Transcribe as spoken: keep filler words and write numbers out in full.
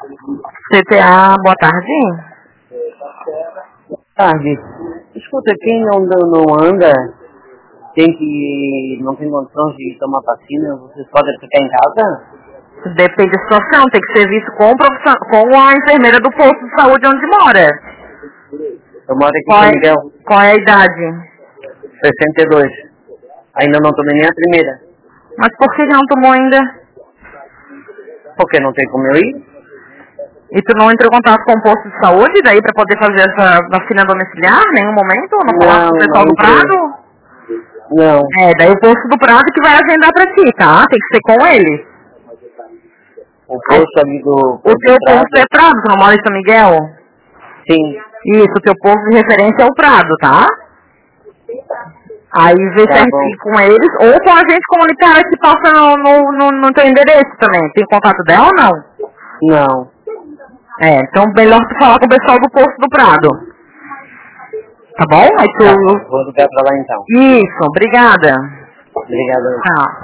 C T A, boa tarde. Boa tarde. Escuta, quem não, não anda, tem que, não tem condições de tomar vacina, vocês podem ficar em casa? Depende da situação, tem que ser visto com, com a enfermeira do posto de saúde onde mora. Eu moro aqui Qual em São é, Miguel. qual é a idade? sessenta e dois. Ainda não tomei nem a primeira. Mas por que não tomou ainda? Porque não tem como eu ir. E tu não entrou em contato com o posto de saúde daí pra poder fazer essa vacina domiciliar em nenhum momento? Ou não falar com o pessoal do Prado? Não. É, daí o posto do Prado que vai agendar pra ti, tá? Tem que ser com ele. O posto ali do... O teu posto é Prado, tu não mora em São Miguel? Sim. Isso, o teu posto de referência é o Prado, tá? Aí vê Tá certinho com eles, ou com a gente comunitária que passa no, no, no, no teu endereço também. Tem contato dela ou não? Não. É, então melhor tu falar com o pessoal do posto do Prado. Tá bom? Aí tu... Tá, vou ligar pra lá então. Isso, obrigada. Obrigado. Tchau.